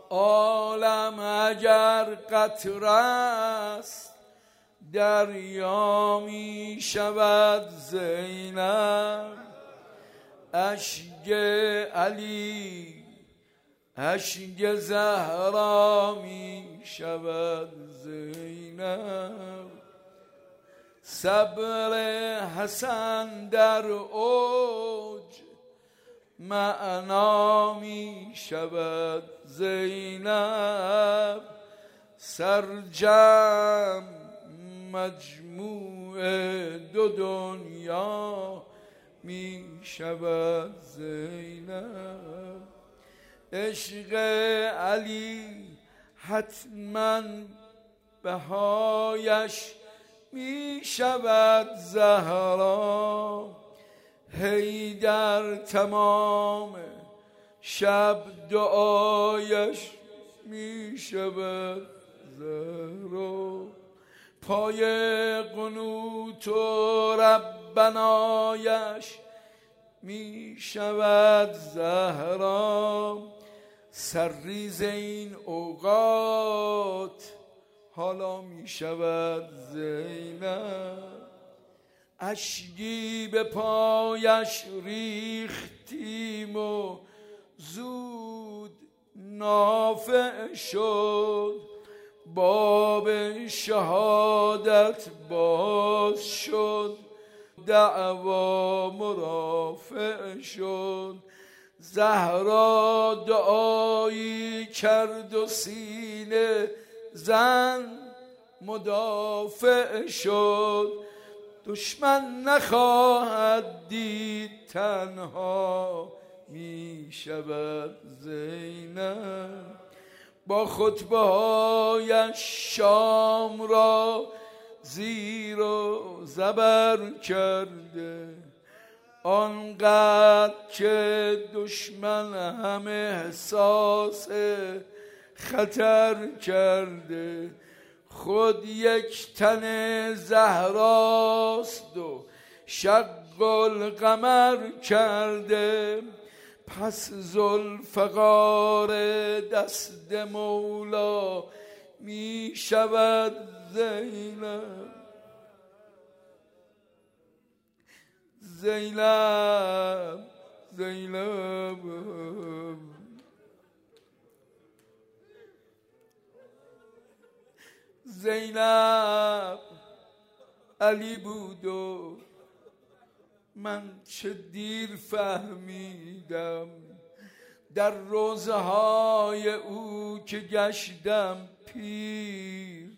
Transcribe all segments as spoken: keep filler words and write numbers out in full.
عالم اگر قطره است دریا می شود زینب. اشک علی اشک زهرا می شود زینب. صبر حسن در اوج معنا می شود زینب. سرجم مجموع دو دنیا می شود زینب. عشق علی حتما بهایش می شود زهرا. حیدر تمام شب دعایش می شود زهرا. پای قنوت و ربنایش می شود زهرا. سرریز این اوقات حالا می شود زینب. اشکی به پایش ریختیم و زود نافع شد. باب شهادت باز شد دعوا مرافع شد. زهرا دعایی کرد و سینه زن مدافع شد. دشمن نخواهد دید تنها می شود زینب. با خطبه هایش شام را زیر و زبر کرده. آنقدر که دشمن همه احساس خطر کرده. خود یک تن زهراست و شق القمر کرده. پس ذوالفقار دست مولا می شود زینب. زینب زینب زینب علی بود و من چه دیر فهمیدم. در روزه های او که گشتم پیر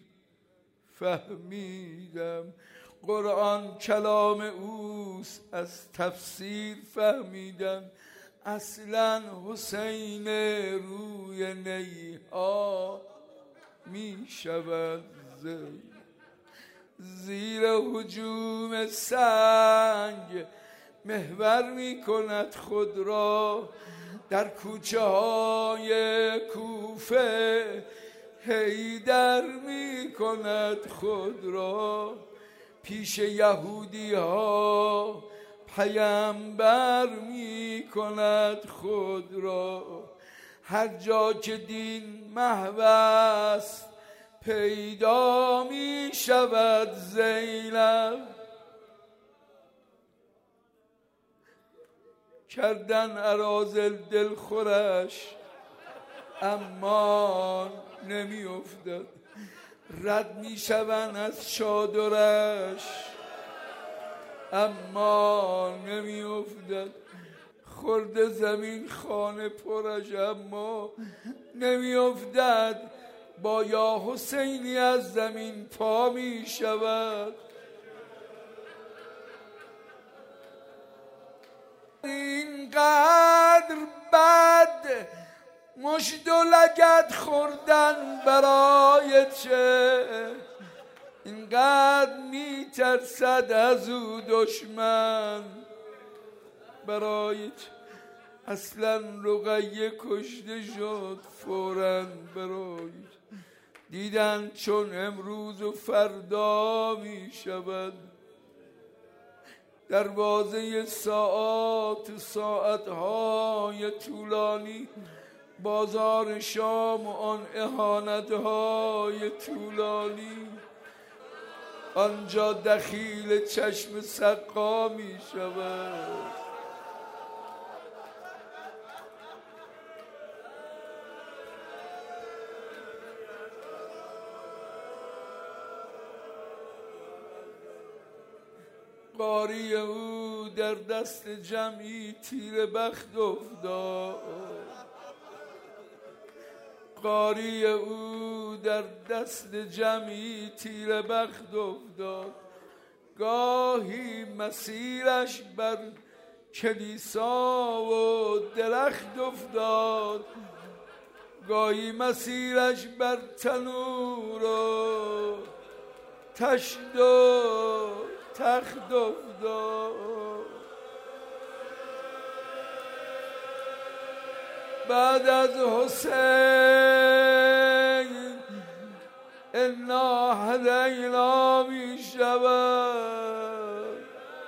فهمیدم. قرآن کلام اوست از تفسیر فهمیدم. اصلا حسین روی نیها می شود زین. زیر هجوم سنگ محور می کند خود را. در کوچه های کوفه حیدر می کند خود را. پیش یهودی ها پیامبر می کند خود را. هر جا که دین محو است پیدا می شود زینب. کردن اراذل دلخورش اما نمی افتد. رد می شوند از چادرش اما نمی افتد. خورد زمین خانه پرش اما نمی افتد. با یا حسینی از زمین پا می شود. اینقدر بد مشت و لگد خوردن برای چه؟ اینقدر می ترسد از او دشمن برای چه؟ اصلا رقیه کشته شد فوراً برای دیدن چون امروز و فردا می شود. دروازه ساعات ساعتهای طولانی بازار شام و آن اهانت‌های طولانی، آنجا دخیل چشم سقا می شود. قاری او در دست جمعی تیر بخت افتاد، قاری او در دست جمعی تیر بخت افتاد. گاهی مسیرش بر کلیسا و درخت افتاد، گاهی مسیرش بر تنور و تشت و تخت افتاد. بعد از حسین انا هدینا می شود.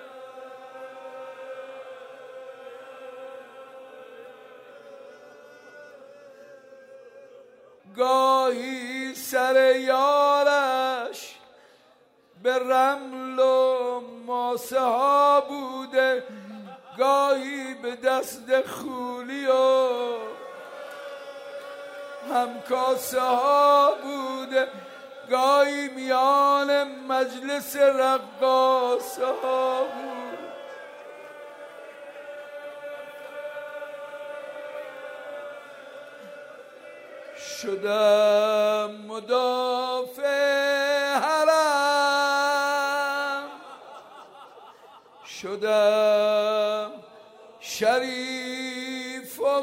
گاهی سر یارش به رمل و ماسه ها بوده، گاهی به دست خولی و همکاسه ها بوده، گاهی میان مجلس رقاصه ها بود. شدم مدافع حرم، شدم شریف و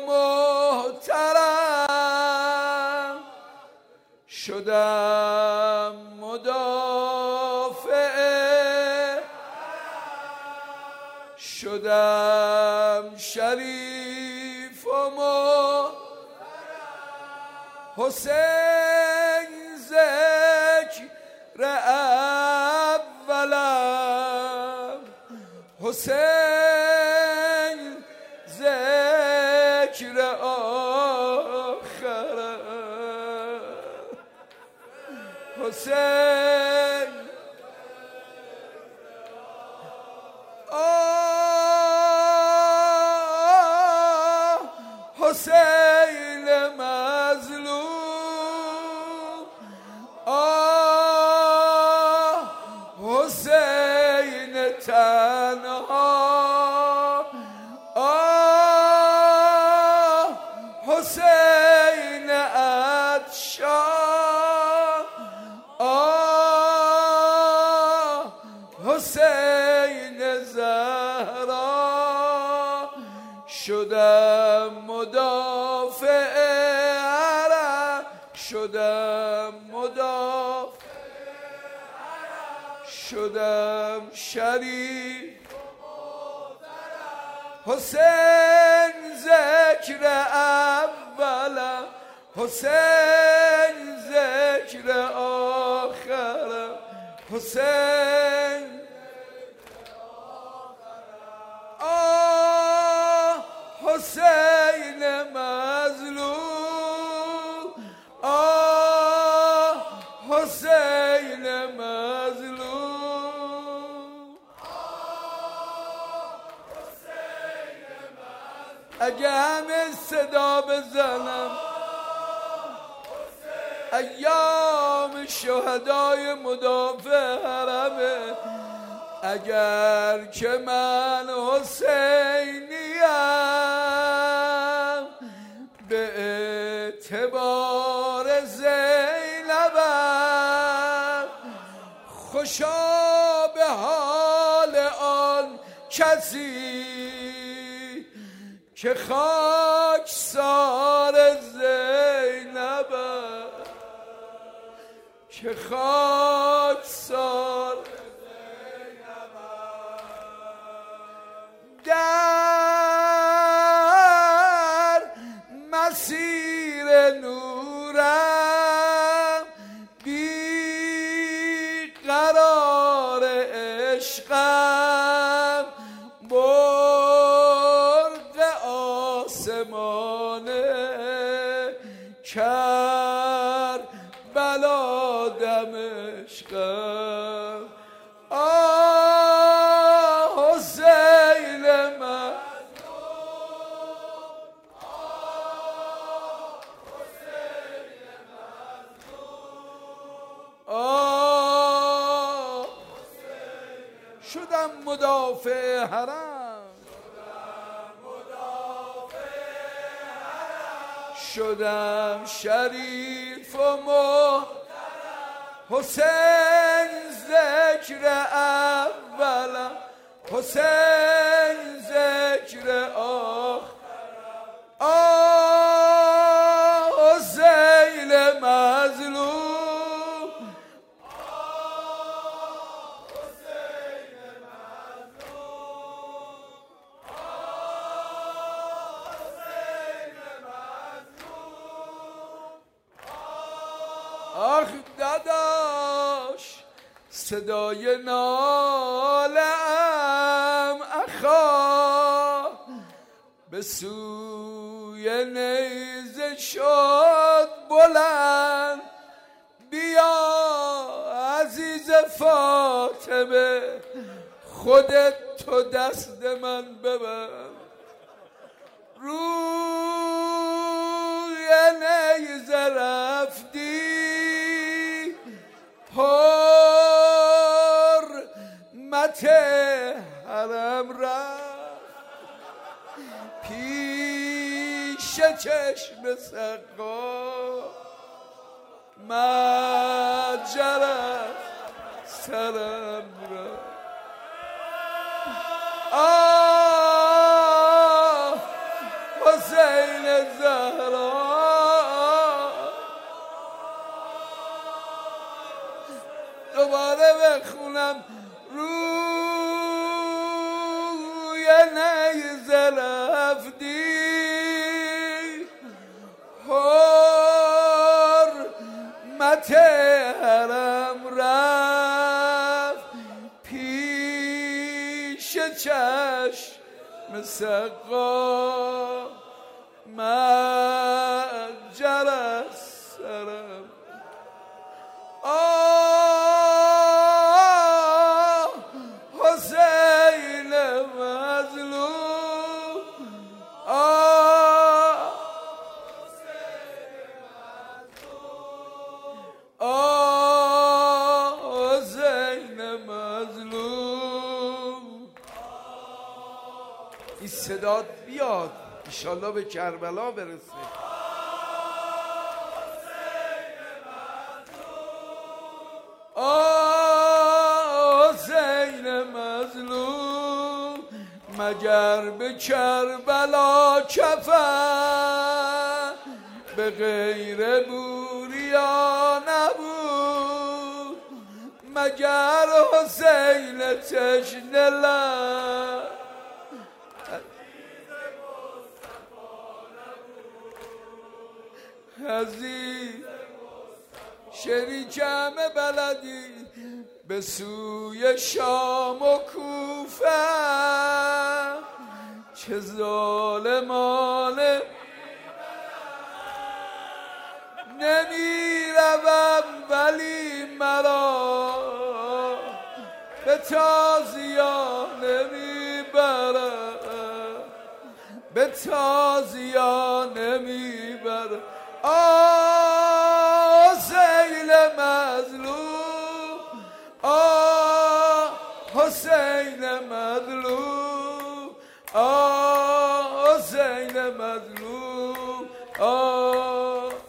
محترم، شدم مدافع، شدم شریف و محترم. حسین ذکر اولم، حسین ذکر آخرم، حسین آه حسین مظلوم، آه حسین تنها، آه حسین عطشان، آه حسین زهرا. شدم مدافع حرم، شدم مدافع، شدم شریف. حسین ذکر اولم، حسین ذکر آخرم، حسین آه حسین مظلوم، آه حسین مظلوم. اگه همه صدا بزنم ایام شهدای مدافع حرمه، اگر که من حسینیم به اعتبار زینبم، خوشا به حال آن کسی که خاکسار زینبم، که خاکسار در مسیر نورم بی قرار عشقم، برد آسمانه کربلا دمشقم آه حسین مظلوم آه حسین مظلوم آه شدم مدافع حرم شدم شریف و محترم حسین ذکر اولم حسین ذکر آخرم آه حسین مظلوم آه حسین مظلوم آه حسین مظلوم آخ داداش صدای ناله‌ام اخا به سوی نیزه شد بلند بیا عزیز فاطمه خودت تو دست من ببند روی نیزه رفتی حرمت حرم رفت پیش چشم سقا مجرد سرم رفت آه حسین زهرا دوباره بخونم روی نیزه رفتی حرمت حرم رفت پیش چشم سقا مجر سرم آه حسین مظلوم آه آه حسین مظلوم این صدات بیاد انشالله به کربلا برسه آه حسین مظلوم مگر به کربلا کفن به غیر بوریا نبود مگر حسین تشنه لب عزیز شریکم بلدی به سوی شام و کوفه چه ظالمانه نمی روم ولی مرا به تازیان نمی برم به تازیان نمی برم آه حسین مظلوم آه حسین مظلوم آه حسین مظلوم آه